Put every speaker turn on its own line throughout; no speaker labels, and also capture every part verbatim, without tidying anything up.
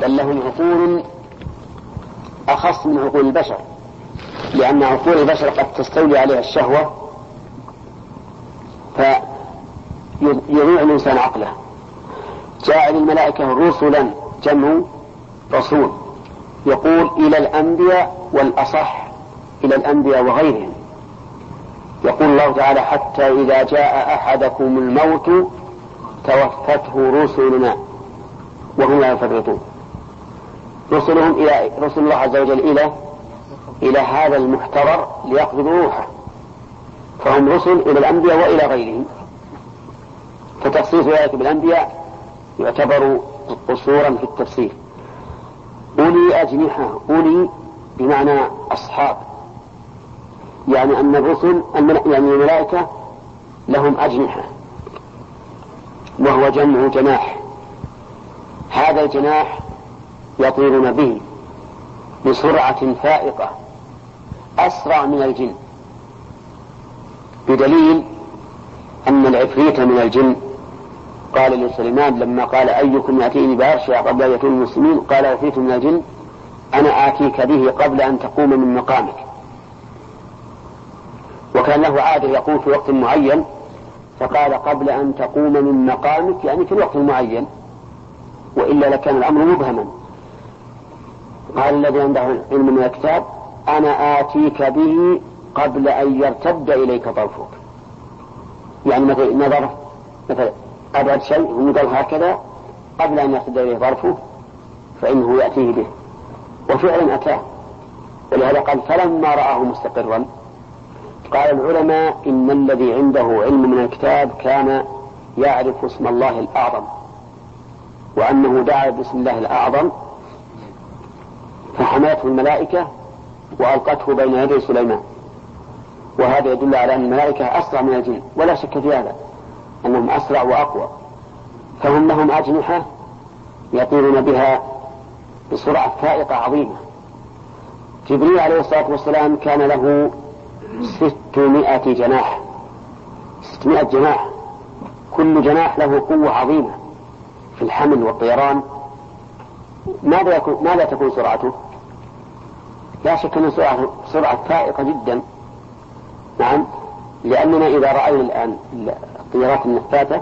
بل لهم عقول أخص من عقول البشر، لأن عقول البشر قد تستولي عليها الشهوة فيضيع الإنسان عقله. جاعل الملائكة رسلا، جمع رسول، يقول إلى الأنبياء، والأصح إلى الأنبياء وغيرهم. يقول الله تعالى حتى إذا جاء أحدكم الموت توفته رسلنا وهم لا يفرطون. رسلهم إلى رسل الله عز وجل إلى إلى هذا المحترر ليقبض روحه، فهم رسل إلى الأنبياء وإلى غيرهم. فتخصيص ذلك بالأنبياء يعتبر قصورا في التفسير. أولي أجنحة، أولي بمعنى أصحاب، يعني أن الرسل يعني الملائكة لهم أجنحة، وهو جمع جناح. هذا الجناح يطيرون به بسرعة فائقة أسرع من الجن، بدليل أن العفريت من الجن قال لسليمان لما قال أيكم يأتيني بعرشها قبل أن يأتون المسلمين، قال عفريت من الجن أنا آتيك به قبل أن تقوم من مقامك. وكان له عادة يقوم في وقت معين، فقال قبل أن تقوم من مقامك يعني في الوقت المعين، وإلا لكان الأمر مبهما. قال الذي عنده علم من الكتاب أنا آتيك به قبل أن يرتد إليك طرفك، يعني مثل نظر مثل أبعد شيء ونقل هكذا قبل أن يرتد إليه طرفه فإنه يأتيه به، وفعلا أتاه. ولهذا قال فلما رآه مستقرا. قال العلماء إن الذي عنده علم من الكتاب كان يعرف اسم الله الأعظم، وأنه دعا باسم الله الأعظم فحملته الملائكة وألقته بين يدي سليمان. وهذا يدل على أن الملائكة أسرع من الجن، ولا شك في هذا أنهم أسرع وأقوى، فهم لهم أجنحة يطيرون بها بسرعة فائقة عظيمة. جبريل عليه الصلاة والسلام كان له ستمائة جناح، ستمائة جناح، كل جناح له قوة عظيمة في الحمل والطيران. ماذا يكون ماذا تكون سرعته؟ لا شك أن سرعة سرعة فائقة جدا. نعم، لأننا إذا رأينا الآن الطيارات النفاثة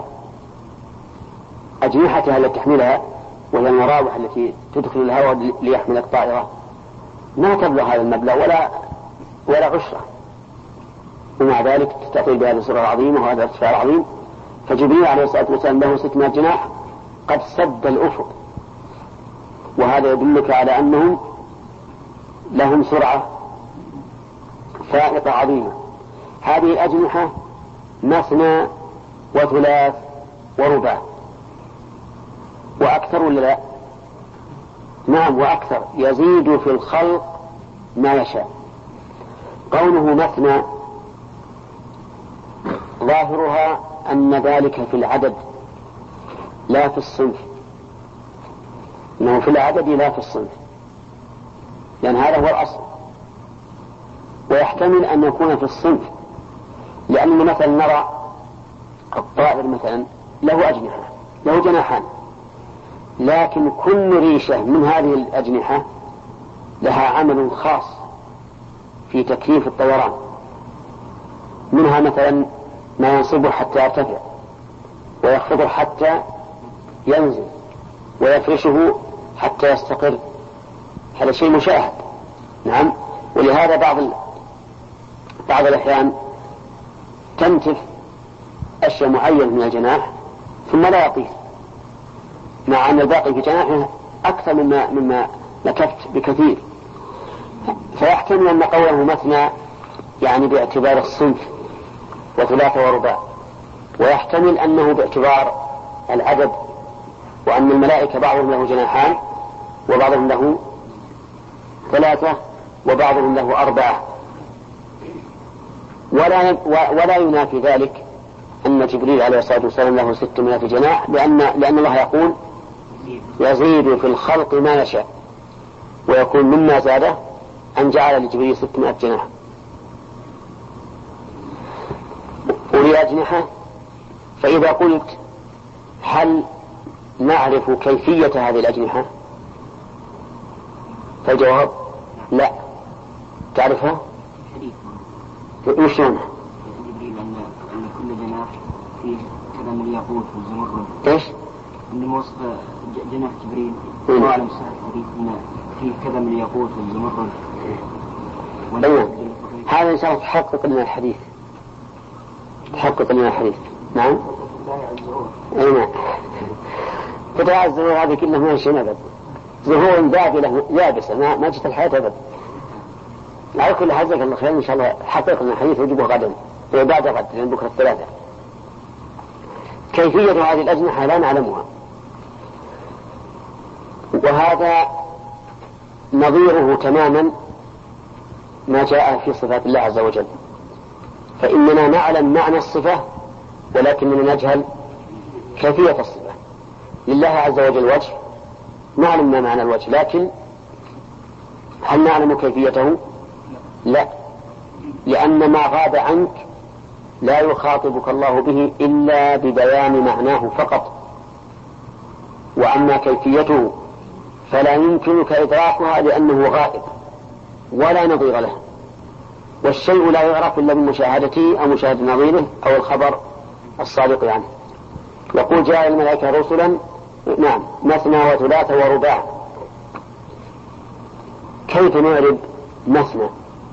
أجنحتها التي تحملها وهي المراوح التي تدخل الهواء ليحمل الطائرة ما تبلغ هذا المبلغ ولا ولا عشرة، ومع ذلك تستطيع بهذه السرعة العظيمة وهذا الارتفاع العظيم. فجبريل عليه الصلاة والسلام له ستمائة جناح قد سد الأفق، وهذا يدلك على أنهم لهم سرعة فائقة عظيمة. هذه الأجنحة مثنى وثلاث ورباع وأكثر ولا لا؟ نعم وأكثر، يزيد في الخلق ما يشاء. قوله مثنى ظاهرها أن ذلك في العدد لا في الصنف، إنه في العدد لا في الصنف، لأن هذا هو الأصل. ويحتمل أن يكون في الصنف، لأننا مثلا نرى الطائر مثلا له أجنحة، له جناحان، لكن كل ريشة من هذه الأجنحة لها عمل خاص في تكييف الطيران. منها مثلا ما ينصبه حتى يرتفع، ويخفضه حتى ينزل، ويفرشه حتى يستقر. هذا شيء مشاهد. نعم، ولهذا بعض ال... بعض الأحيان تنتف أشياء معينة من الجناح ثم لا يطير، مع أن الباقي في جناحه أكثر مما مما نكفت بكثير. فيحتمل أن قوله مثنى يعني باعتبار الصنف وثلاثة ورباع، ويحتمل أنه باعتبار العدد، وأن الملائكة بعضهم له جناحان وبعضهم له ثلاثة وبعضهم له أربعة. ولا, ولا ينافي ذلك أن جبريل عليه الصلاة والسلام له ستمائة جناح، لأن, لأن الله يقول يزيد في الخلق ما يشاء، ويكون مما زاده أن جعل لجبريل ستمائة جناح. أولي أجنحة. فإذا قلت هل نعرف كيفية هذه الأجنحة؟ فالجواب لا. تعرفها؟ وشلونها؟
جبريل أن أن كل جناح فيه كذا من الياقوت والزمرد.
إيش؟
أن وصف جناح جبريل الله أعلم صحيح الحديث أن فيه كذا من الياقوت والزمرد.
أيوة. هذا إن شاء الله تحقق لنا الحديث. تحقق لنا الحديث. نعم. أي نعم. فتاة الزهور هذه كلها ما شيء أبد. زهور بابلة يابسة ما ما جت الحياة أبد. على كل حال جزاك الله خير إن شاء الله حقق لنا الحديث وجبه غدا وبعد غد لأن بكرة الثلاثة. كيفية هذه الأجنحة لا نعلمها، وهذا نظيره تماما ما جاء في صفات الله عز وجل. فإننا نعلم معنى الصفة ولكننا نجهل كيفية الصفة. لله عز وجل وجه، نعلم ما معنى الوجه، لكن هل نعلم كيفيته؟ لا، لأن ما غاب عنك لا يخاطبك الله به إلا ببيان معناه فقط، وأما كيفيته فلا يمكنك إدراكها لأنه غائب ولا نظير له، والشيء لا يعرف إلا بمشاهدته أو مشاهدة نظيره أو الخبر الصادق عنه. يقول جاء الملائكة رسلا نعم مثنى وثلاث ورباع. كيف نعرب مثنى؟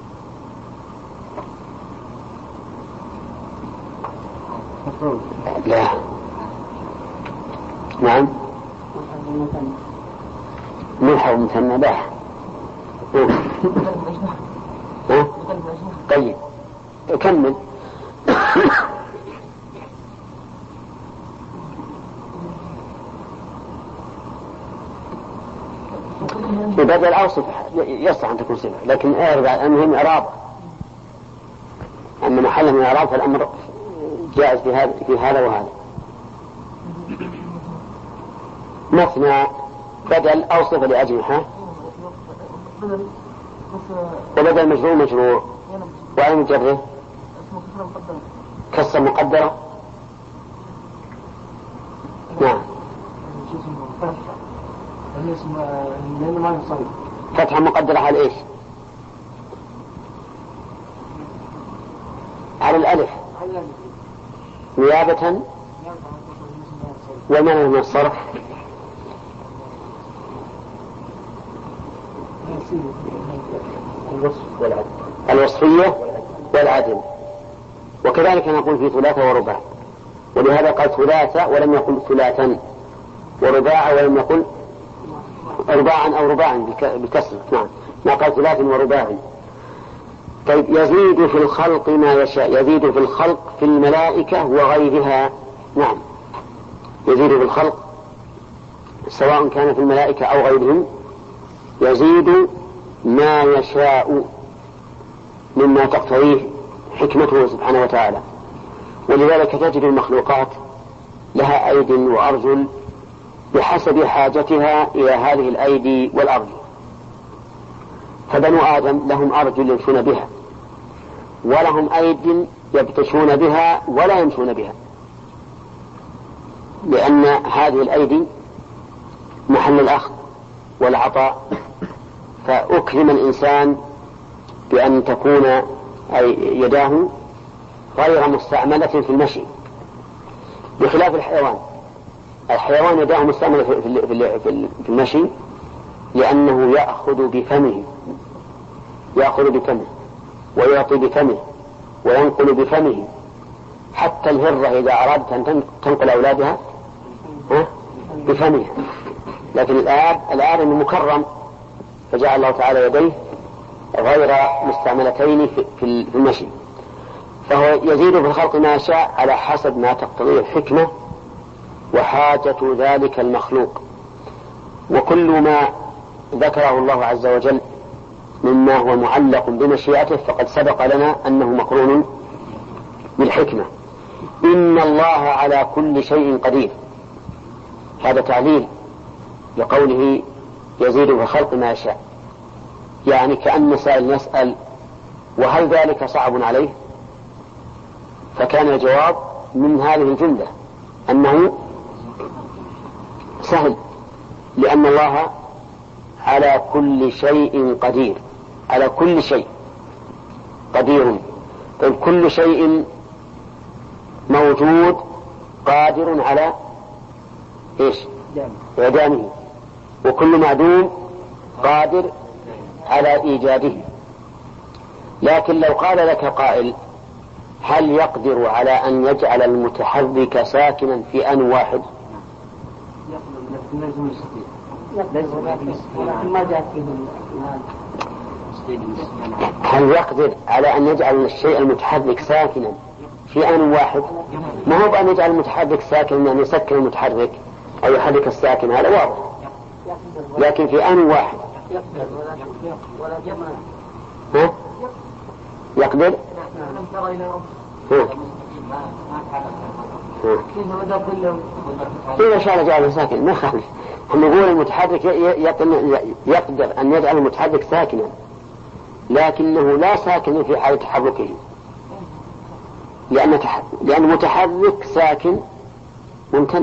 لا. نعم ملحق مثنى لا. طيب كمل. بدل أو صفة يصح أن تكون صفة، لكن المهم إعراب، أما محل من إعراب فالأمر جائز في هذا في هذا وهذا. مثنى بدل أو صفة لأجنحة، وبدل مجرور مجرور وعلى مجره كسر مقدرة. نعم فتحة مقدرة على إيش؟ على الألف نيابة ومن من الصرف الوصفية والعدل. وكذلك نقول في ثلاثة ورباع، ولهذا قال ثلاثة ولم يقل ثلاثا، ورباع ولم يقل رباعا أو رباعا بكسر. نعم ما قال ثلاث ورباع. طيب يزيد في الخلق ما يشاء، يزيد في الخلق في الملائكة وغيرها. نعم يزيد في الخلق سواء كان في الملائكة أو غيرهم، يزيد ما يشاء مما تقتضيه حكمته سبحانه وتعالى. ولذلك تجد المخلوقات لها أيد وأرجل بحسب حاجتها إلى هذه الأيدي والأرجل. فبنو آدم لهم أرجل يمشون بها، ولهم أيد يبتشون بها ولا يمشون بها، لأن هذه الأيدي محل الأخذ والعطاء. فأكرم الإنسان بأن تكون أي يداه غير مستعملة في المشي، بخلاف الحيوان. الحيوان يداه مستعملة في المشي لأنه يأخذ بفمه، يأخذ بفمه ويعطي بفمه وينقل بفمه. حتى الهرة إذا أرادت أن تنقل أولادها بفمها، لكن الآب الآب مكرم فجعل الله تعالى يديه غير مستعملتين في المشي. فهو يزيد في الخلق ما شاء على حسب ما تقتضيه الحكمة وحاجة ذلك المخلوق. وكل ما ذكره الله عز وجل مما هو معلق بمشيئته فقد سبق لنا أنه مقرون بالحكمة. إن الله على كل شيء قدير، هذا تعليل لقوله يزيد في الخلق ما يشاء، يعني كأن سائل يسأل وهل ذلك صعب عليه؟ فكان الجواب من هذه الجملة أنه سهل، لأن الله على كل شيء قدير. على كل شيء قدير. طيب كل شيء موجود قادر على ايش؟ إعدامه. وكل معدوم قادر على إيجاده. لكن لو قال لك قائل هل يقدر على أن يجعل المتحرك ساكنا في آن واحد؟ هل يقدر على أن يجعل الشيء المتحرك ساكنا في آن واحد؟ ما هو بأن يجعل المتحرك ساكنا أن يسكن المتحرك أو يحرك الساكن، هذا واضح، لكن في آن واحد ها؟ يقدر إذا شاء جعله ساكن ما خالف. نقول المتحرك يقدر أن يجعل المتحرك ساكنا، لكنه لا ساكن في حال تحركه، لأن لأن المتحرك ساكن ممتنع.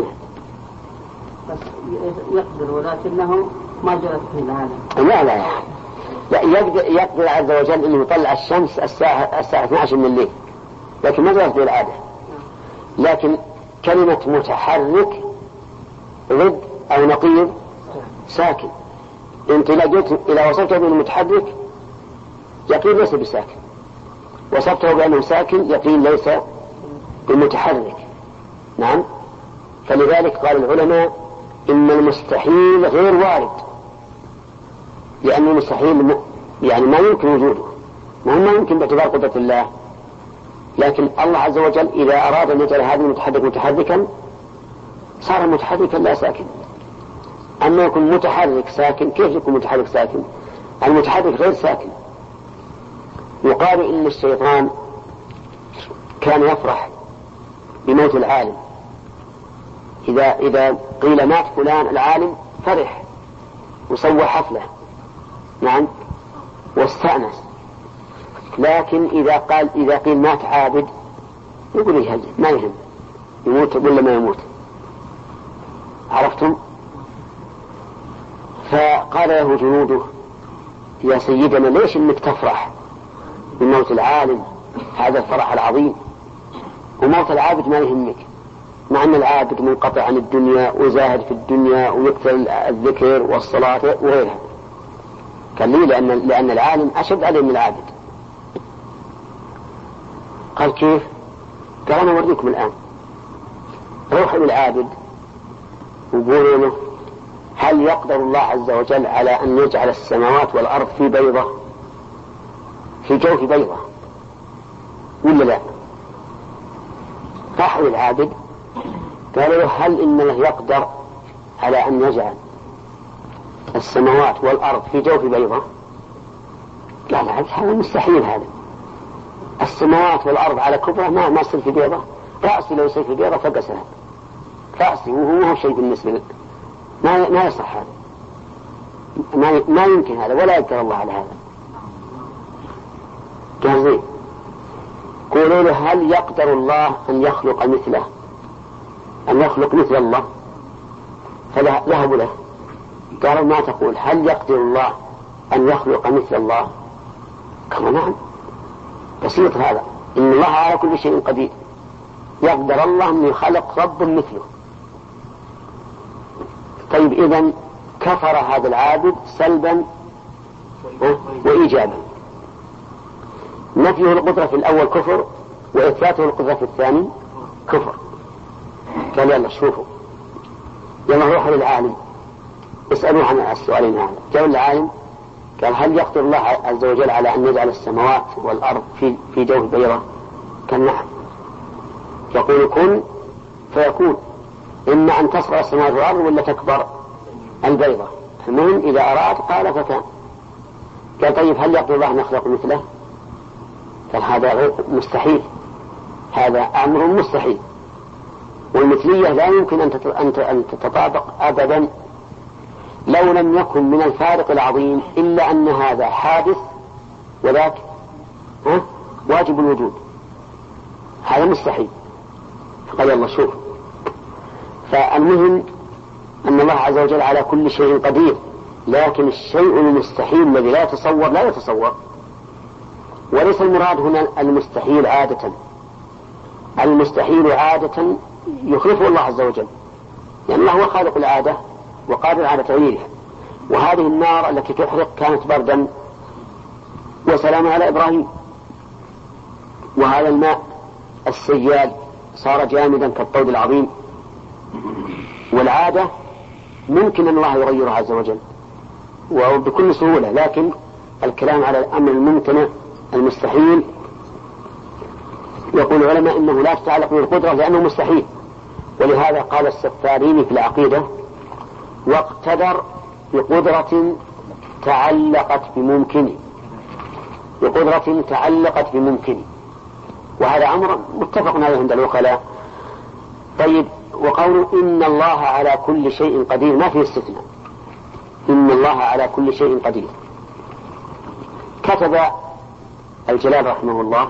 يقدر ولكنه ما جرت في العالم.
لا لا لا يقدر, يقدر عز وجل أنه يطلع الشمس الساعة الساعة اثني عشر من الليل، لكن ما جرت في العادة. لكن كلمة متحرك ضد أو نقيض ساكن. أنت لقيت إذا وصفت بالمتحرك يقين ليس بساكن، وصفته بأنه ساكن يقين ليس بمتحرك. نعم. فلذلك قال العلماء إن المستحيل غير وارد، لأن المستحيل يعني ما يمكن وجوده، ما يمكن باعتبار قدرة الله. لكن الله عز وجل إذا أراد أن يجعل هذا المتحرك متحركا صار متحركا لا ساكن. أما يكون متحرك ساكن، كيف يكون متحرك ساكن؟ المتحرك غير ساكن. يقال إن الشيطان كان يفرح بموت العالم، إذا إذا قيل مات فلان العالم فرح وسوى حفلة، نعم، واستأنس. لكن إذا قال إذا قيل مات عابد يقول يهجد ما يهم، يموت ولا ما يموت. عرفتم؟ فقال له جنوده يا سيدنا ليش إنك تفرح بموت العالم، هذا الفرح العظيم، وموت العابد ما يهمك، مع أن العابد منقطع عن الدنيا وزاهد في الدنيا ويكثر الذكر والصلاة وغيرها. قال لي لأن, لأن العالم أشد عليه من العابد. قال كيف؟ قال أنا أوريكم الآن. روحوا للعابد وقولوا له هل يقدر الله عز وجل على أن يجعل السماوات والأرض في بيضة، في جوف بيضة، ولا لا؟ راحوا للعابد قالوا له هل إنه يقدر على أن يجعل السماوات والأرض في جوف بيضة؟ قال هذا مستحيل. هذا السماوات والأرض على كبرى ما ما يصير في بيضة. رأسي لو يصير في بيضة فقسها رأسي، وهو شيء بالنسبة لك، ما ما يصح هذا، ما ما يمكن هذا، ولا يقدر الله على هذا. جاهزين؟ قولوا له هل يقدر الله أن يخلق مثله، أن يخلق مثل الله؟ فذهبوا له قالوا ما تقول، هل يقدر الله أن يخلق مثل الله؟ قالوا نعم، بسيط هذا، إن الله على كل شيء قدير، يقدر الله أن يخلق رب مثله. طيب إذن كفر هذا العابد سلبا وإيجابا. نفيه القدرة في الأول كفر، وإثباته القدرة في الثاني كفر. قال يلا شوفوا، يلا روحوا للعالم اسألوا عن السؤالين هذا. جاءوا العالم قال هل يقدر الله عز وجل على أن يجعل السماوات والأرض في في جوف بيضة؟ قال نعم. يقول كن فيكون، إما أن تصغر السماوات والأرض ولا تكبر البيضة، المهم إذا أراد قال فكان. قال طيب هل يقدر الله أن يخلق مثله؟ قال هذا غير مستحيل، هذا أمر مستحيل، والمثلية لا يمكن أن تتطابق أبدا، لو لم يكن من الفارق العظيم إلا أن هذا حادث وذاك ها واجب الوجود، هذا مستحيل. فقال يلا شوف. فالمهم أن الله عز وجل على كل شيء قدير، لكن الشيء المستحيل الذي لا يتصور لا يتصور. وليس المراد هنا المستحيل عادة، المستحيل عادة يخلفه الله عز وجل، لأن الله هو خالق العادة وقادر على تغييرها. وهذه النار التي تحرق كانت بردا وسلام على إبراهيم، وهذا الماء السيال صار جامدا كالطود العظيم. والعادة ممكن أن الله يغيرها عز وجل وبكل سهولة، لكن الكلام على الأمر الممتنع المستحيل يقول العلماء إنه لا تتعلق بالقدرة لأنه مستحيل. ولهذا قال السفاريني في العقيدة: واقتدر بقدرة تعلقت بممكن، بقدرة تعلقت بممكن، وهذا أمر متفق عليه عند العقلاء. طيب، وقوله إن الله على كل شيء قدير ما فيه استثناء، إن الله على كل شيء قدير. كتب الجلال رحمه الله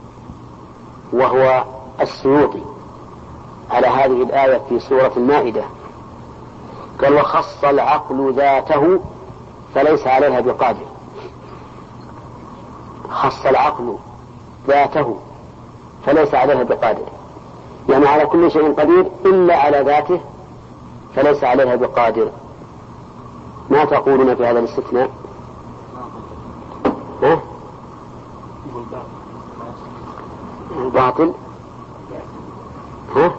وهو السيوطي على هذه الآية في سورة المائدة، قال: وخص العقل ذاته فليس عليها بقادر. خص العقل ذاته فليس عليها بقادر، يعني على كل شيء قدير إلا على ذاته فليس عليها بقادر. ما تقولون في هذا الاستثناء؟ ها؟ باطل؟ ها؟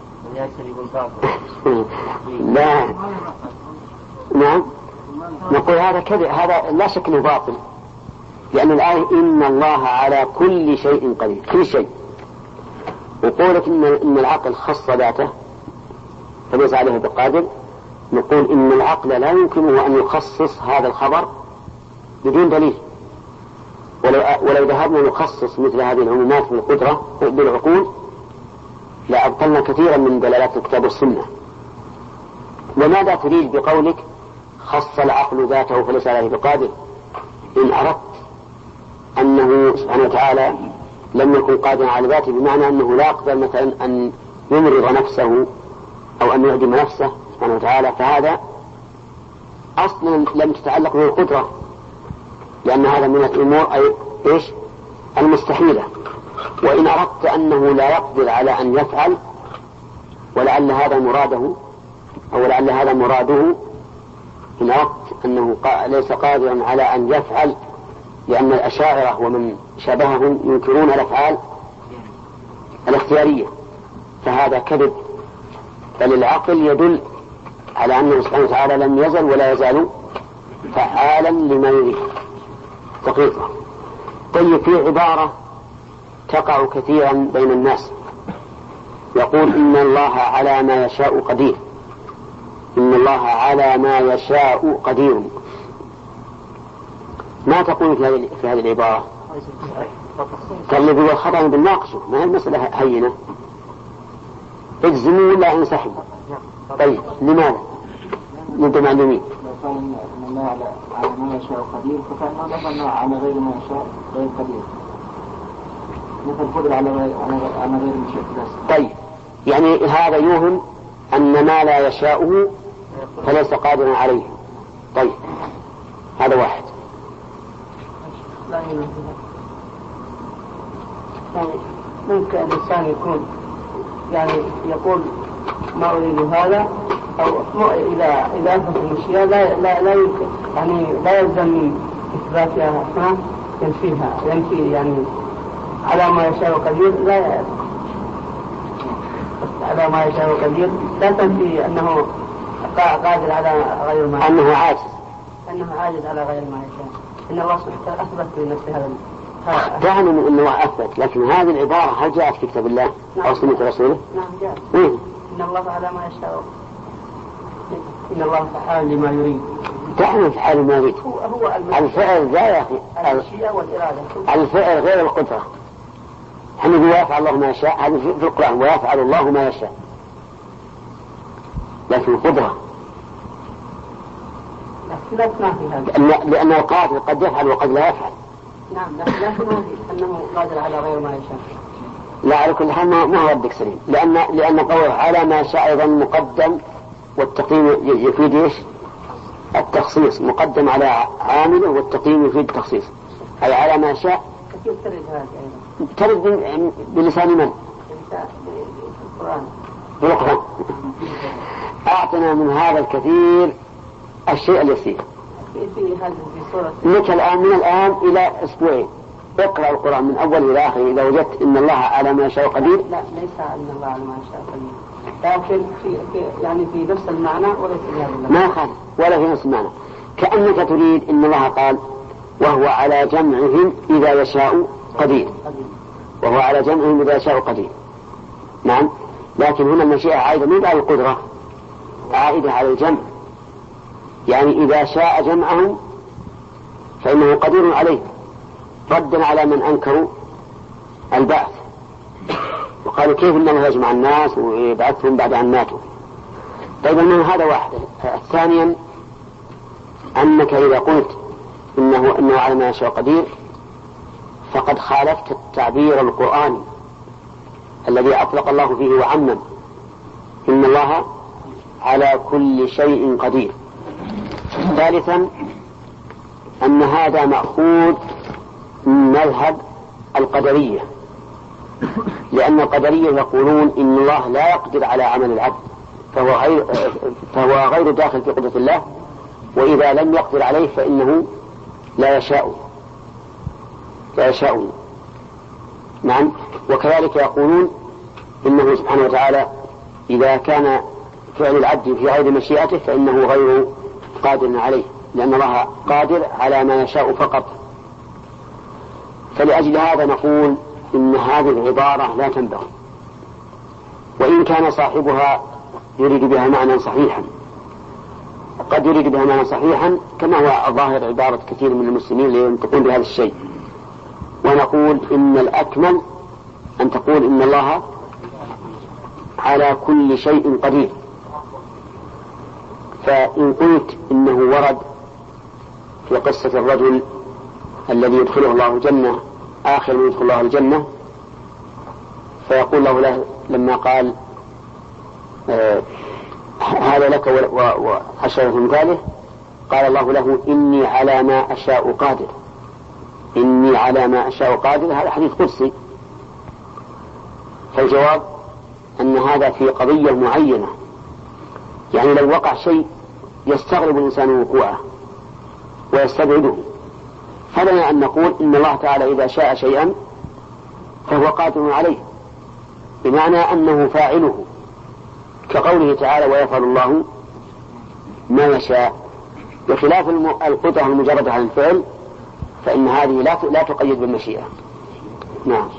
لا، نعم، نقول هذا كذب، هذا لا شك انه باطل، لأن الآية إن الله على كل شيء قدير، كل شيء. وقولك إن, إن العقل خص ذاته فليس عليه بقادر، نقول إن العقل لا يمكنه أن يخصص هذا الخبر بدون دليل. ولو, ولو ذهبنا نخصص مثل هذه العمومات بالقدرة بالعقول لأبطلنا كثيرا من دلالات الكتاب والسنة. وماذا تريد بقولك خص العقل ذاته فليس عليه بقادر؟ إن أردت أنه سبحانه وتعالى لم يكن قادرا على ذاته، بمعنى أنه لا يقدر مثلا أن يمرض نفسه أو أن يعدم نفسه سبحانه وتعالى، فهذا أصلا لم تتعلق به القدرة، لأن هذا من الأمور أي إيش المستحيلة. وإن أردت أنه لا يقدر على أن يفعل، ولعل هذا مراده أو لعل هذا مراده، إن أردت أنه ليس قادرا على أن يفعل، لأن الأشاعرة ومن شابههم ينكرون الأفعال الاختيارية، فهذا كذب. بل العقل يدل على أنه سبحانه وتعالى لم يزل ولا يزال فعالا لما يريد دقيقة. طيب، في عبارة تقع كثيرا بين الناس، يقول إن الله على ما يشاء قدير، إن الله على ما يشاء قدير. ما تقول في هذه في هذه العبارة؟ قال الذي هو خطأ بالناقشه، ما هي المسألة هينة، اجزموا ولا انسحبوا. طيب، لماذا؟ انتم معلومين.
إن الله على ما يشاء قدير، فكان على غير ما يشاء غير قدير، مثل القدر على غير على غير المشاء بس.
طيب، يعني هذا يوهم أن ما لا يشاءه فليس قادرا عليه. طيب، هذا واحد.
يعني ممكن الإنسان يكون يعني يقول ما أريد هذا، أو إذا إذا أثبت المشيئة لا لا لا يمكن يعني لا يلزم من إثباتها ها ينفيها ينفي يعني على ما يشاء قدير، لا على ما يشاء قدير لا تنفي أنه قادر على غير ما يشاء،
أنه عاجز
أنه عاجز على غير ما يشاء. إن الله سبحانه أثبت لنفسه هذا.
دعني من أنه أثبت، لكن هذه العبارة هل جاءت في كتاب الله أو سنة رسوله؟
نعم جاءت.
إيه؟
إن الله على ما يشاء، إن الله فعال لما يريد.
دعني فعال ما يريد.
هو هو
الفعل ذا يا أخي،
المشيئة والإرادة.
الفعل غير القدرة. حين يفعل الله ما يشاء هذا في القرآن، ويفعل الله ما يشاء، لكن القدرة لأن القادر قد يفعل وقد لا يفعل.
نعم، لكن أنه قادر على غير ما يشاء.
لا، على كل حال ما هو ردك سليم، لأن لأن قوله على ما شاء أيضا مقدم، والتقديم يفيد إيش؟ التخصيص مقدم على عامله، والتقييم يفيد التخصيص، أي على ما شاء.
كيف ترد هذا أيضا؟
ترد بلسان من؟
القرآن.
بالقرآن. أعطنا من هذا الكثير الشيء اليسير. لك الآن من الآن إلى أسبوعين اقرأ القرآن من أول إلى آخر، إذا وجدت إن الله على ما يشاء قدير.
لا ليس إن الله على ما يشاء قدير، لكن في, في يعني في نفس المعنى وليس في هذا المعنى.
ما يخالف ولا في نفس المعنى، كأنك تريد إن الله قال وهو على جمعهم إذا يشاء قدير، وهو على جمعهم إذا يشاء قدير. نعم، لكن هنا المشيئة عائدة من باب القدرة، عائدة على الجمع، يعني إذا شاء جمعهم فإنه قدير عليه، ردا على من أنكروا البعث وقالوا كيف إن الله يجمع الناس ويبعثهم بعد أن ماتوا. طيب من هذا واحد. ثانيا أنك إذا قلت إنه, إنه على ما يشاء قدير فقد خالفت التعبير القرآني الذي أطلق الله فيه وعمم، إن الله على كل شيء قدير. ثالثا أن هذا مأخوذ من مذهب القدرية، لأن القدرية يقولون إن الله لا يقدر على عمل العبد، فهو غير, فهو غير داخل في قدرة الله، وإذا لم يقدر عليه فإنه لا يشاء لا يشاء نعم. وكذلك يقولون إنه سبحانه وتعالى إذا كان فعل العبد في غير مشيئته فإنه غير قادر عليه، لأن الله قادر على ما يشاء فقط. فلأجل هذا نقول إن هذه العبارة لا تنبغي، وإن كان صاحبها يريد بها معنى صحيحا، قد يريد بها معنى صحيحا كما هو ظاهر عبارة كثير من المسلمين اللي ينطقون بهذا الشيء. ونقول إن الأكمل أن تقول إن الله على كل شيء قدير. فإن قلت إنه ورد في قصة الرجل الذي يدخله الله الجنة آخر من يدخل الله الجنة، فيقول له, له لما قال آه هذا لك وعشرة مثاله، قال الله له إني على ما أشاء قادر، إني على ما أشاء قادر. هذا حديث قدسي. فالجواب أن هذا في قضية معينة، يعني لو وقع شيء يستغرب الإنسان وقوعه ويستبعده، فلنا أن نقول إن الله تعالى إذا شاء شيئا فهو قادر عليه، بمعنى أنه فاعله، كقوله تعالى ويفعل الله ما يشاء. بخلاف القدرة المجردة على الفعل فإن هذه لا لا تقيد بالمشيئة. نعم.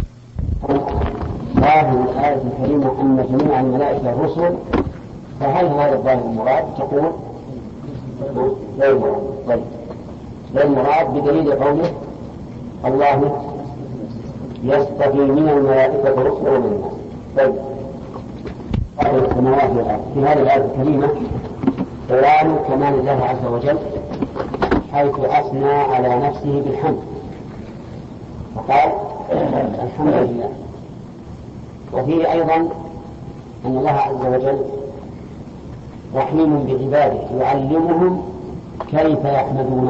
ظاهر الآية الكريمة أن جميع الملائكة الرسل، فهل هذا الظاهر المراد؟ تقول لا المراد. طيب لا المراد بدليل قوله الله يصطفي من الملائكة رسلا ومن الناس. طيب السماوات والأرض في هذه الآية الكريمة بيان كمال الله عز وجل، حيث أثنى على نفسه بالحمد وقال الحمد لله. وفيه أيضا أن الله عز وجل رحيم بعباده يعلمهم كيف يحمدونه،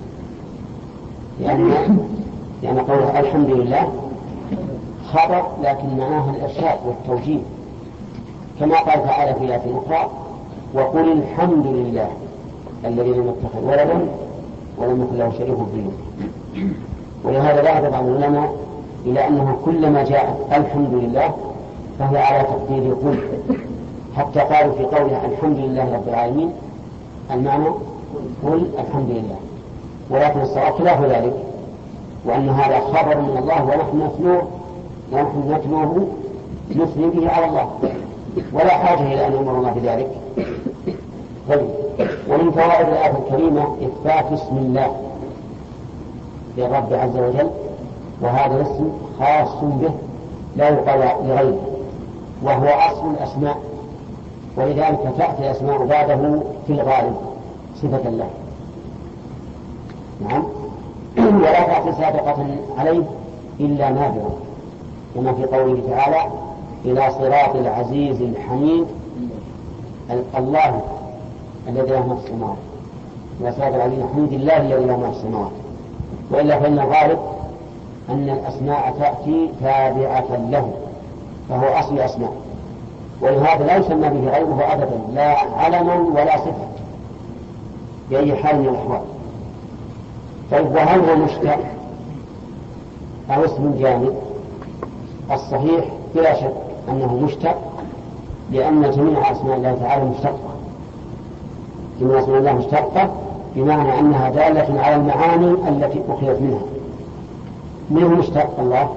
لأن يعني قوله الحمد لله خبر لكن معناه الإرشاد والتوجيه، كما قال تعالى في آية أخرى وقل الحمد لله الذي لم يتخذ ولدا ولم يكن له شريك في الملك. ولهذا ذهب بعض العلماء إلى أنه كلما جاءت الحمد لله فهي على تقدير قل، حتى قالوا في قولها الحمد لله رب العالمين المعنى قل الحمد لله. ولكن الصواب خلاف ذلك، وأن هذا خبر من الله ونحن نتلوه ونحن نتلوه نثني به على الله، ولا حاجة إلى أن يأمر الله بذلك. ومن فوائد الآية الكريمة إثبات اسم الله للرب عز وجل، وهذا الاسم خاص به لا يقال لغيره، وهو أصل الأسماء، ولذلك تأتي الأسماء بعده في الغالب صفة الله. نعم. ولا تأتي سابقة عليه إلا نادرا، كما في قوله تعالى إلى صراط العزيز الحميد الله الذي له نفس السماوات والصلاة العظيم حمد الله الذي له ما في السماوات. وإلا فإن الغالب أن الأسماء تأتي تابعة له، فهو أصل أسماء، ولهذا لا يسمى به غيره أبدا، لا علما ولا صفة بأي حال من الأحوال. طيب وهل هو مشتق أو اسم جامد؟ الصحيح بلا شك أنه مشتق، لأن جميع أسماء الله تعالى مشتقة. جميع أسماء الله مشتقة بمعنى أنها دالة على المعاني التي أخذت منها. من هو مشتق الله؟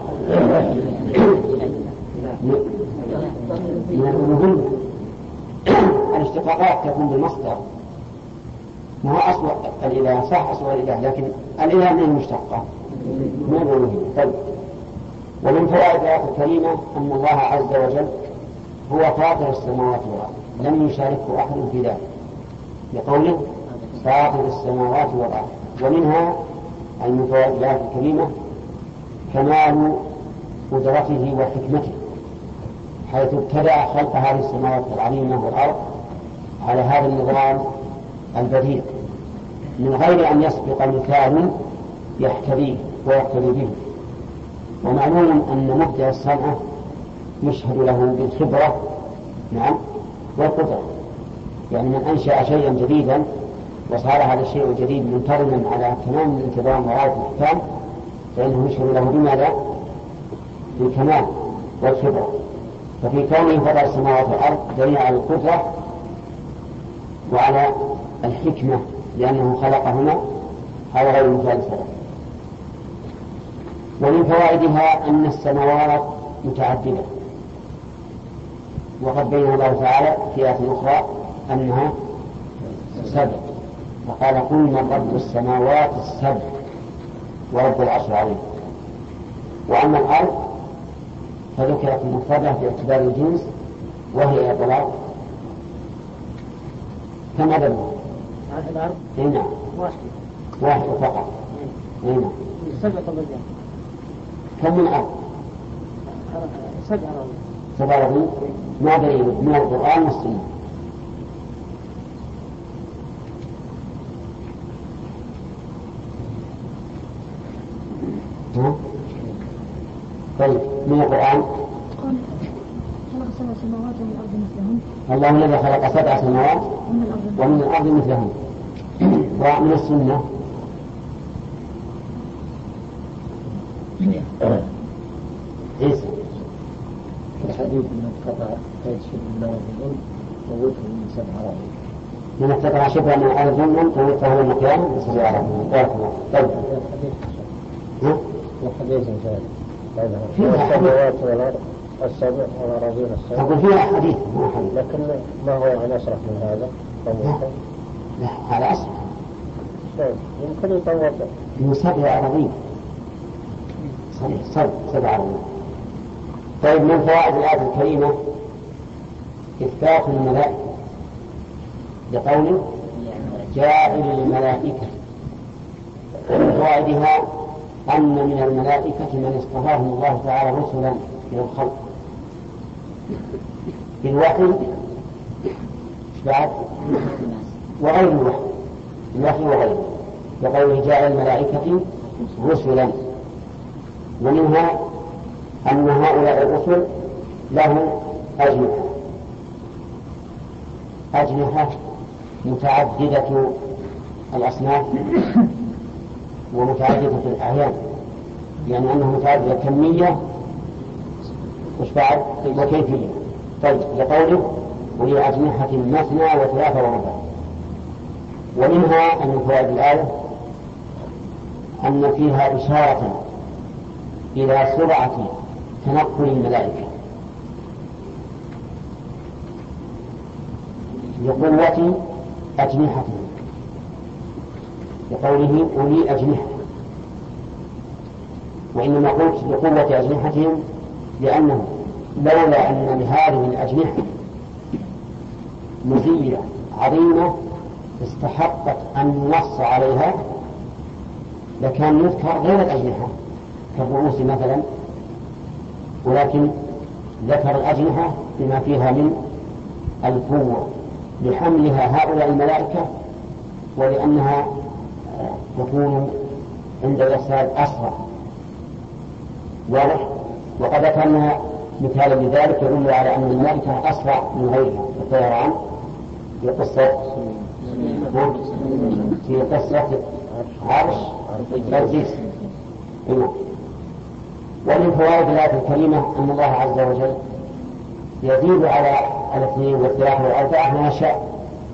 من الألوهية. الاشتقاقات تكون بالمصدر، ما هو أصل الإله، صح أصل الإله، لكن الإله من المشتقة من الألوهية. طيب ومن فوائد الآية الكريمة أن الله عز وجل هو فاطر السماوات والأرض لم يشاركه أحد في ذلك، لقوله فاطر السماوات والأرض. ومنها أي من فوائد الآية الكريمة كمال قدرته وحكمته، حيث ابتدأ خلق هذه السماوات العظيمة والأرض على هذا النظام البديع من غير أن يسبق مثال يحتويه ويقتدي به. ومعلوم أن مبدع الصنعة يشهد له بالخبرة نعم والقدرة، يعني من أنشأ شيئا جديدا وصار هذا الشيء الجديد منتظما على تمام الانتظام وغاية الإحكام، فإنه يشهد له بماذا؟ بالكمال والخبرة. ففي كونه فطر السماوات والأرض دليل على القدرة وعلى الحكمة، لأنه خلقهما على غير مثال سابق. ومن فوائدها أن السماوات متعددة، وقد بين الله تعالى في آيات أخرى أنها سبع، فقال قل من رب السماوات السبع ورب العرش العظيم. وأما الأرض فذكرت المفردة باعتبار الجنس وهي إطلاق كم عددها؟
الأرض
نعم
واحد
واحد فقط. نعم
سبع طبقات.
كم من أرض؟
سبع أراضي.
سبع أراضي. ما دليل من القرآن والسنة؟ ها؟ طيب من القرآن
خلق سبع سماوات ومن الأرض مثلهن.
الله الذي خلق سبع سماوات ومن الأرض مثلهن. ومن السنة عيسى
الحديث من قطع قيد شبه الله الظلم ووتر من سبع أراضي.
من اقتطع شبه من الأرض ظلما فوتره المكان بسبع أراضي. بارك الله. طيب ها؟
وحديث ثالث السماوات والأرض السبع والأراضين السبع.
أقول فيها حديث مو حديث.
لكن ما هو عن أشرف من هذا؟
لا لا على أصل
يمكن يطور
من سبع أراضين. صحيح سبع سبع أراضين. طيب من فوائد الآية الكريمة إثبات الملائكة لقوله جاعل الملائكة. ومن فوائدها أن من الملائكة من اصطفاهم الله تعالى رسلا من الخلق بالوحي بعد وغير الوحي، الوحي وغيره، لقوله جاعل الملائكة رسلا. ومنها أن هؤلاء الرسل لهم أجنحة أجنحة متعددة الأصناف ومتعددة الأعيان، يعني أنه متعددة كمية وش بعد وكيفية. طيب لقوله ولي أجنحة مثنى وثلاثة وربع. ومنها أن من فوائد الآية أن فيها إشارة إلى سرعة تنقل الملائكة لقوة أجنحتهم، لقوله أولي أجنحة. وإنما قلت لقوة أجنحتهم لأنه لولا أن لهذه الأجنحة مزية عظيمة استحقت أن نص عليها لكان يذكر غير الأجنحة كالرؤوس مثلا، ولكن ذكر الأجنحة بما فيها من القوة لحملها هؤلاء الملائكة ولأنها تكون عند الإرسال أسرع. واضح؟ وقد أتمنى مثالا لذلك يدل على أن الملكة أسرع من غيرها في الطيران في قصة في قصة عرش بلقيس. ومن فوائد الآية الكريمة أن الله عز وجل يزيد على الاثنين والثلاثة والأربعة ما يشاء،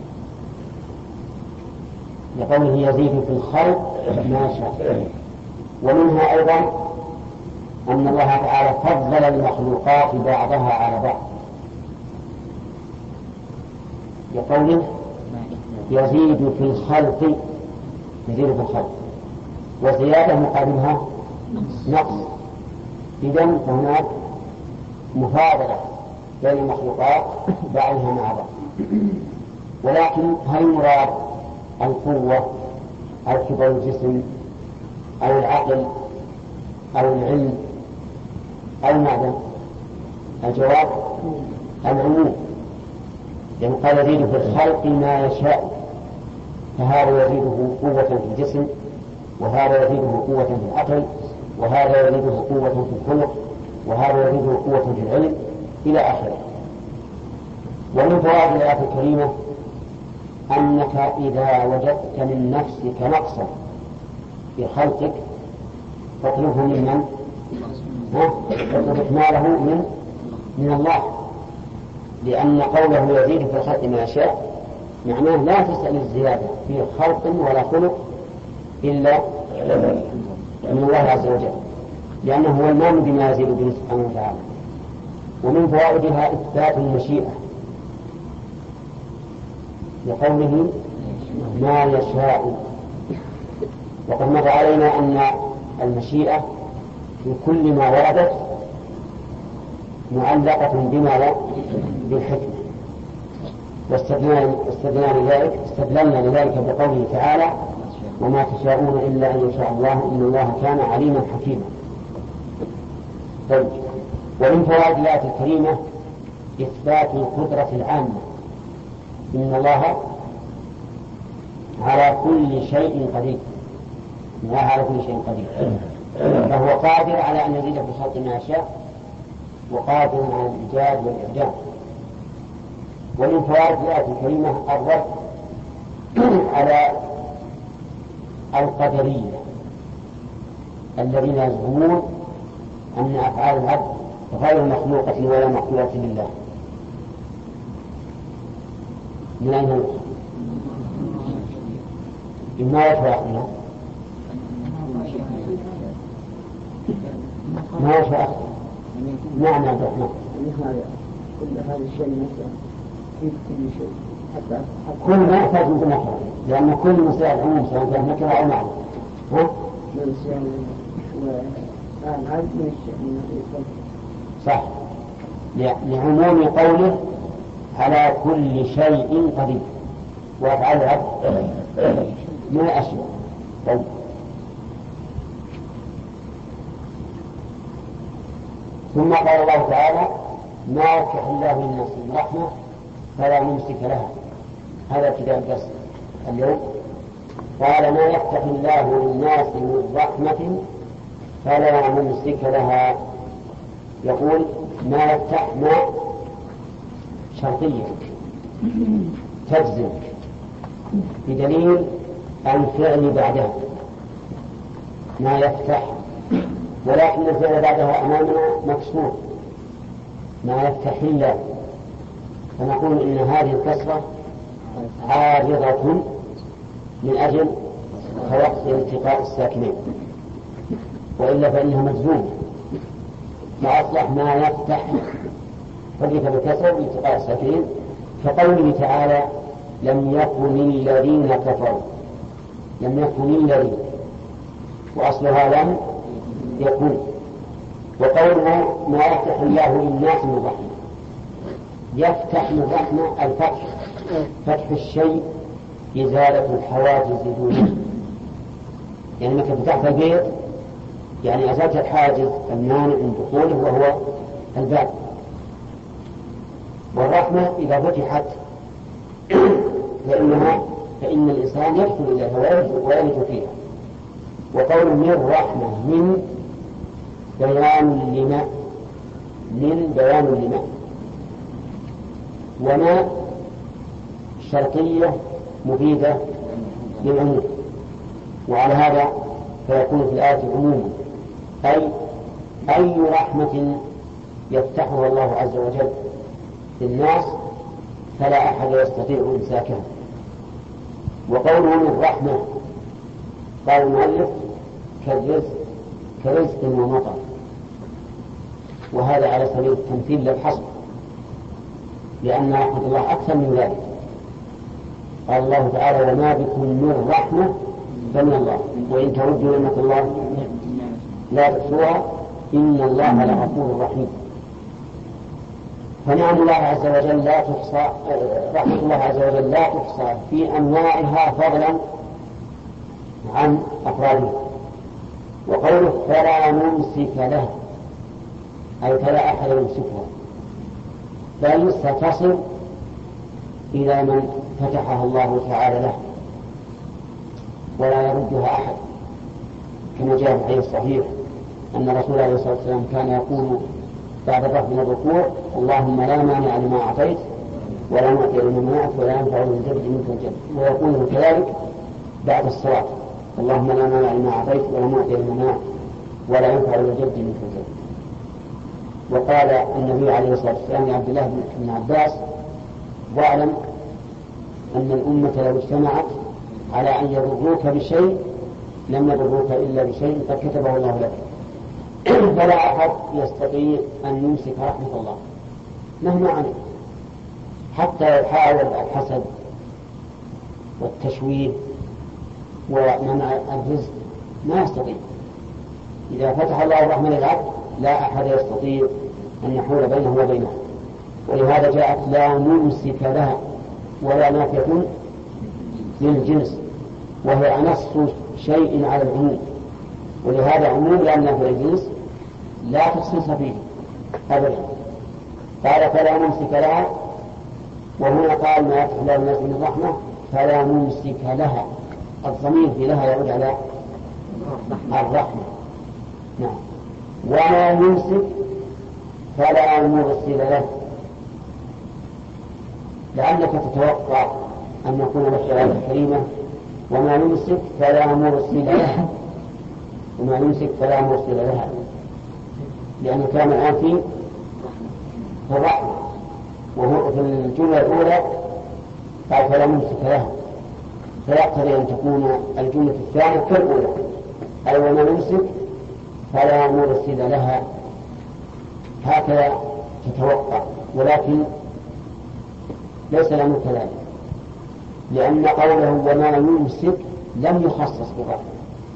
لقوله يزيد في الخلق ما شاء. ومنها أيضا أن الله تعالى فضل المخلوقات بعضها على بعض، لقوله يزيد في الخلق، يزيد في الخلق، وزيادة مقابلها نقص. إذن فهناك مفاضلة بين المخلوقات بعضها مع بعض. ولكن هل مراد القوة أو كبر الجسم أو العقل أو العلم أو المعدن؟ الجواب العموم، لأن قال يزيد في الخلق ما يشاء، فهذا يزيده قوة في الجسم، وهذا يزيده قوة في العقل، وهذا يزيده قوة في الخلق، وهذا يزيده قوة في العلم إلى آخره. ومن فوائد الآية الكريمة أنك إذا وجدت من نفسك نقصا في خلقك فاطلبه من من؟ فاطلب إكماله من من الله، لأن قوله يزيد في الخلق ما يشاء معناه لا تسأل الزيادة في خلق ولا خلق إلا من الله عز وجل، لأنه هو المام بما يزيد به سبحانه وتعالى. ومن فوائدها إثبات المشيئة لقوله ما يشاء. وقد مر علينا أن المشيئة في كل ما وردت معلقة بما لا بالحكمة، واستدلنا لذلك استدللنا لذلك بقوله تعالى وما تشاءون إلا أن يشاء الله إن الله كان عليما حكيما. طيب. ومن فوائد الآية الكريمة إثبات القدرة العامة، إن الله على كل شيء قدير، الله على كل شيء قدير، فهو قادر على أن يزيد في الخلق ما يشاء، وقادر على الإيجاد والإعدام. ومن فوائد الآية الكريمة الرد على القدرية الذين يزعمون أن أفعال العبد غير مخلوقة ولا مخلوقة لله. من أين نؤخذ؟ إما يتوقعنا ما يشاء. نعم يا عبد الرحمن.
كل هذا الشيء مثلا في كل شيء حتى
كل ما يحتاج من نكرة، لأن كل مسائل عموم سواء كان نكرة أو معرفة. ها؟ صح، لعموم قوله على كل شيء قدير، وأفعال العبد من أشياء. طيب. ثم قال الله تعالى ما يفتح الله للناس من رحمة فلا ممسك لها. هذا كتاب الدرس اليوم. قال ما يفتح الله للناس من رحمة فلا ممسك لها. يقول ما يفتح ما شرطية تجزم بدليل الفعل بعدها ما يفتح، ولكن الفعل بعدها أمامنا مكسور ما يفتح الله، فنقول إن هذه الكسرة عارضة من أجل توقف التقاء الساكنين، وإلا فإنها مجزومة، فأصلح ما يفتح فقط بكسر بالتقاء الساكنين، كقوله تعالى لم يكن الذين كفروا، لم يكن الذين، وأصلها لم يكن. وقوله ما يفتح الله للناس من رحمة، يفتح من رحمة الفتح، فتح الشيء إزالة الحواجز دونه، يعني مثل فتحت البيت يعني أزالت الحاجز المانع من دخوله وهو الباب. والرحمة إذا فتحت فإنها فإن الإنسان يدخل إليها ويلج فيها. وقول من رحمة من بيان لما من بيان لما وما شرطية مفيدة للعموم، وعلى هذا فيكون في الآية عموما، أي أي رحمة يفتحها الله عز وجل للناس فلا أحد يستطيع إمساكها. وقوله من رحمة قال المؤلف كالرزق كرزق ومطر، وهذا على سبيل التمثيل للحصر، لأن رحمة الله أكثر من ذلك. قال الله تعالى وما بكم من رحمة فمن الله وإن تعدوا نعمة الله لا تحصوها إن الله لغفور رحيم. فنعم الله عز وجل لا تحصى، رحمة الله عز وجل لا تحصى في أنواعها فضلا عن أفرادها. وقوله فلا ممسك له أي فلا أحد يمسكها، بل ستصل إلى من فتحها الله تعالى له ولا يردها أحد، كما جاء في الحديث الصحيح أن رسول الله عليه الصلاة والسلام كان يقول بعد الرفع من الركوع اللهم لا مانع لما أعطيت ولا معطي لما منعت ولا ينفع ذا الجد منك الجد، ويقول كذلك بعد الصلاة اللهم لا مانع لما أعطيت ولا معطي لما منعت ولا ينفع ذا الجد منك الجد. وقال النبي عليه الصلاة والسلام لعبد الله بن عباس واعلم أن الأمة لو اجتمعت على أن يضروك بشيء لم يضروك إلا بشيء قد كتبه الله لك. فلا أحد يستطيع أن يمسك رحمة الله مهما عنه، حتى يحاول الحسد والتشويه ومنع الرزق ما يستطيع. إذا فتح الله الرحمة للعبد لا أحد يستطيع أن يحول بينه وبينه. ولهذا جاءت لا ممسك لها ولا نافية للجنس، وهي أنص شيء على العموم، ولهذا عموم لأن نافية الجنس لا تخصيص فيه أبدا. قال فلا ممسك لها، وهنا قال ما يفتح الله الناس من الرحمة فلا ممسك لها، الضمير في لها يعود على الرحمة. نعم. وما يمسك فلا مرسل له، لعلك تتوقع أن يكون لك الآية الكريمة وما يمسك فلا مرسل لها، وما يمسك فلا مرسل لها، لأن كان الآن في الرحمة، وهو في الجملة الأولى قال فلا ممسك لها، فيقتضي أن تكون الجملة الثانية كالأولى أي وما يمسك فلا مرسل لها، هكذا تتوقع. ولكن ليس له كذلك، لأن قوله وما يمسك لم يخصص بالرحمة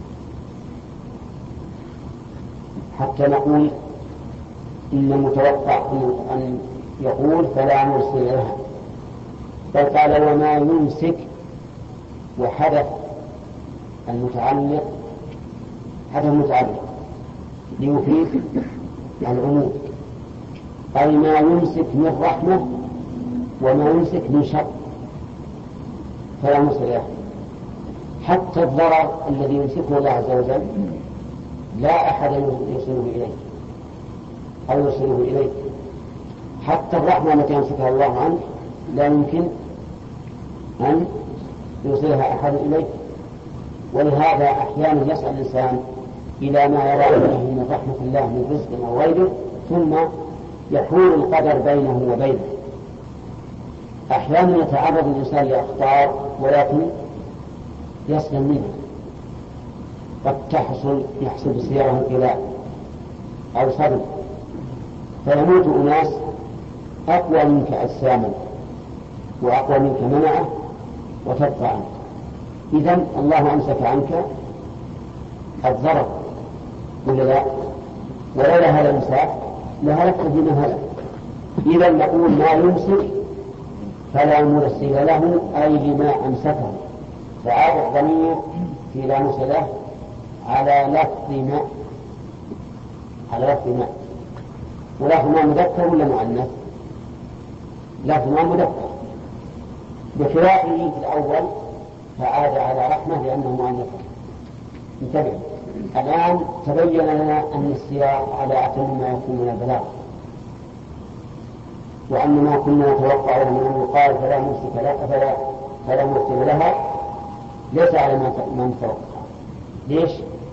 حتى نقول إن المتوقع أن يقول فلا مرسل لها، بل قال وما يمسك وحدث المتعلق حدث المتعلق ليفيد العموم، أي ما يمسك من رحمة وما يمسك من شر فلا مرسل له. حتى الضرر الذي يمسكه الله عز وجل لا أحد يوصله إليه أو يوصله إليه، حتى الرحمة التي يمسكها الله عنه لا يمكن أن يوصلها أحد إليه. ولهذا أحيانا يسأل الإنسان إلى ما يرى من رحمة الله من رزق أو غيره ثم يحول القدر بينه وبينه. أحيانا يتعرض الإنسان لأخطار ولكن يسلم منها، قد تحصل يحصل بسيارة إلى أو صدم فيموت أناس أقوى منك أجساما وأقوى منك منعه وتبقى عنك. إذن الله أمسك عنك الضرر ولا لا؟ ولولا هذا الإمساك لهلكت بما هلك. إذن نقول ما يمسك فلا مرسل له أي لما أمسكه، فعاد الضمير في لا مرسل له على لفظ ما على لفظ ما ولفظ ما مذكر ولا مؤنث؟ لفظ ما مذكر، بخلافه في الأول فعاد على رحمة لأنه مؤنث. انتبه، الآن تبين لنا أن السياق على أتم ما يكون من البلاغ، وأن ما كنا نتوقعه من أن يقال فلا ممسك لها فلا فلا مرسل لها ليس على ما نتوقع. ليش؟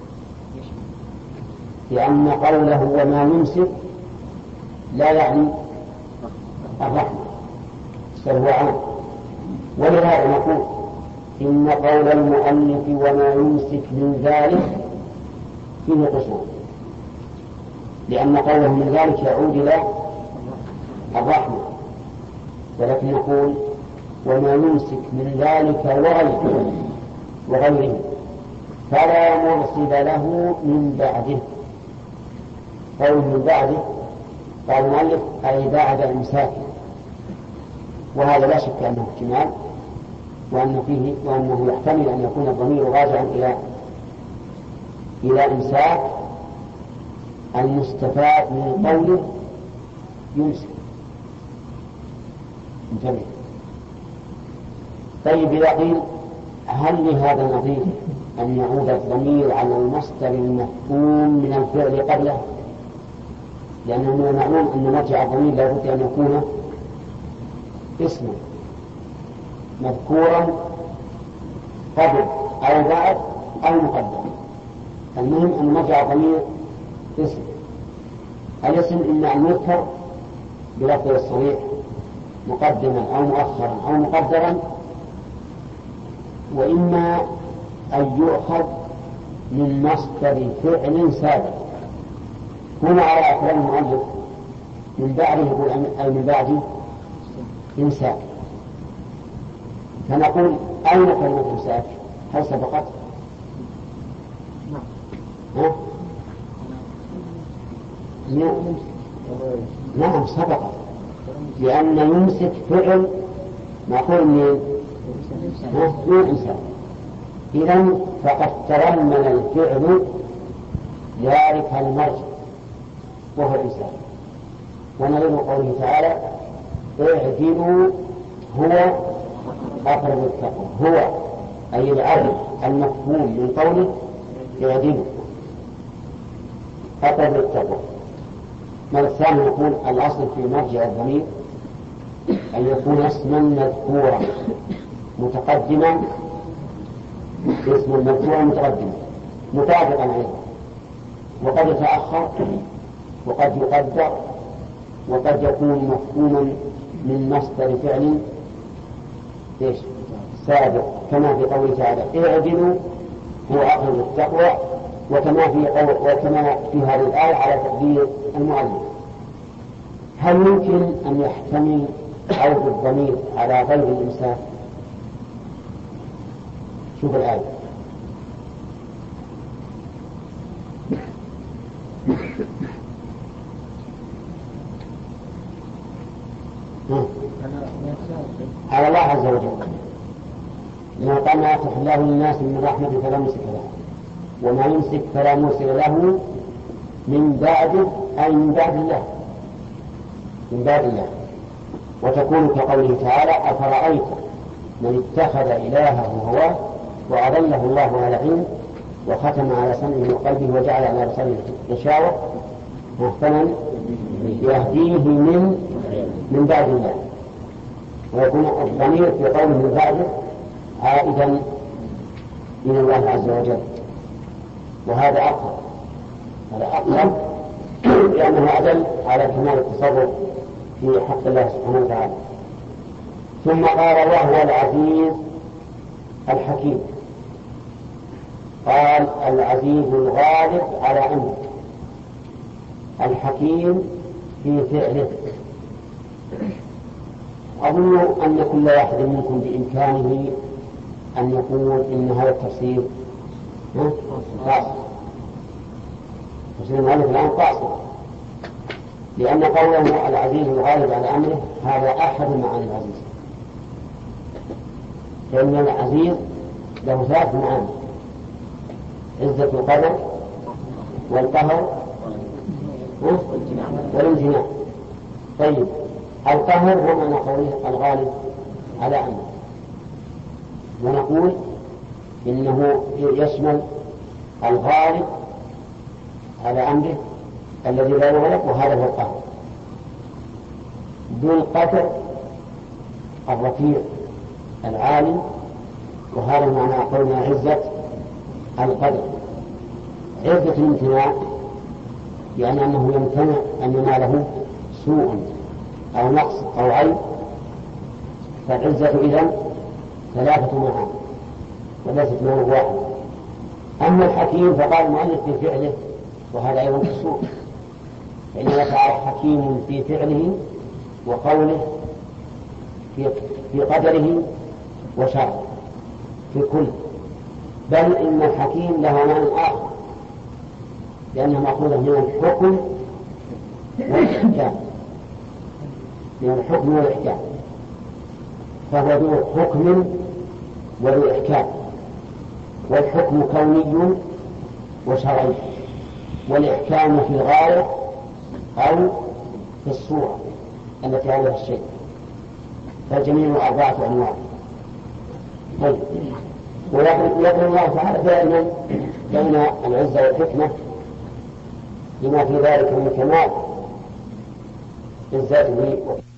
لأن قوله وما يمسك لا يعني الرحمة بل هو عام. ولهذا نقول إن قول المؤلف وما يمسك من ذلك فيه قصور، لأن قوله من ذلك يعود إلى الرحمة، ولكن نقول وما يمسك من ذلك وغيره وغيره فلا مرسل له من بعده. قول من بعده قال المؤلف أي بعد إمساكه، وهذا لا شك أنه احتمال، وأن فيه وأنه يحتمل أن يكون الضمير راجعا إلى إلى إمساك المستفاد من قوله يمسك. انتبه. طيب إذا قيل هل لهذا نظير أن يعود الضمير على المصدر المفهوم من الفعل قبله؟ لأنه من المعلوم أن مرجع الضمير لا بد أن يكون اسما مذكورا قبل أو بعد أو مقدم. المهم أن مرجع الضمير اسم. الاسم إما أن يذكر بلفظ الصريح مقدما أو مؤخرا أو مقدرا، وإما أن يؤخذ من مصدر فعل سابق. هنا على كلام المؤلف من بعده يقول أي من بعد إمساك، فنقول أين كلمة إمساك؟ هل سبقت؟ ها؟ نعم سبقت، لأن يمسك فعل معقول من من إمساك. إذن فقد تضمن الفعل ذلك المرجع وهو الإنسان. ونظير قوله تعالى اعدلوا هو أقرب للتقوى. هو أي العدل المفهوم من قوله اعدلوا أقرب للتقوى. مرة ثانية نقول الأصل في مرجع الضمير أن يكون اسما مذكورا متقدما، اسم مذكورا متقدما متابقا أيضا، وقد يتأخر وقد يقدر وقد يكون مفهوما من مصدر فعل ايش سابق، كما في قوله تعالى اعدلوا هو أقرب للتقوى، وكما في قول وكما في هذه الآية على تقدير المؤلف. هل ممكن أن يحتمل عود الضمير على غير الإمساك؟ شوف الآية على الله عز وجل، لما قال ما يفتح الله للناس من رحمة فلا ممسك له، وما يمسك فلا مرسل له من بعده أي من بعد الله من بعد الله. وتكون كقوله تعالى أفرأيت من اتخذ إلهه هواه وأضله الله على علم وختم على سمعه وقلبه وجعل على بصره غشاوة فمن يهديه من من بعد الله. ويكون الضمير في قوله من بعده عائدا من الله عز وجل، وهذا أقرب هذا أقرب لأنه أدل على كمال التصرف في حق الله سبحانه وتعالى. ثم قال وهو العزيز الحكيم. قال العزيز الغالب على أمره، الحكيم في فعله. أظن أن كل واحد منكم بإمكانه أن يقول إن هذا التفسير قاصر. تفسير المؤلف الآن قاصر، لأن قوله العزيز الغالب على أمره هذا أحد معاني العزيز، لأن العزيز له ثلاث معاني: عزة القدر والقهر والامتناع. طيب القهر هو معنى قوله الغالب على أمره، ونقول إنه يشمل الغالب على أمره الذي لا يغلب، وهذا هو القهر. ذو القدر الرفيع العالي، وهذا معنى قولنا عزة القدر. عزة الامتناع يعني أنه يمتنع أن يناله سوء أو نقص أو عيب، فالعزة إذن ثلاثة معاني وليست معنى واحد. أما الحكيم فقال المؤلف في فعله، وهذا أيضا السوء، فإن الله تعالى حكيم في فعله وقوله في, في قدره وشرعه في كل، بل إن الحكيم له معنى آخر لأنه مأخوذ من الحكم والإحكام، من الحكم والإحكام، فهو ذو حكم وذو إحكام. والحكم كوني وشرعي، والإحكام في الغاية أو في الصورة التي عليها الشيء، فالجميع أربعة أنواع. طيب، ويقول الله تعالى دائما بين العزة والحكمة لما في ذلك من كمال عزته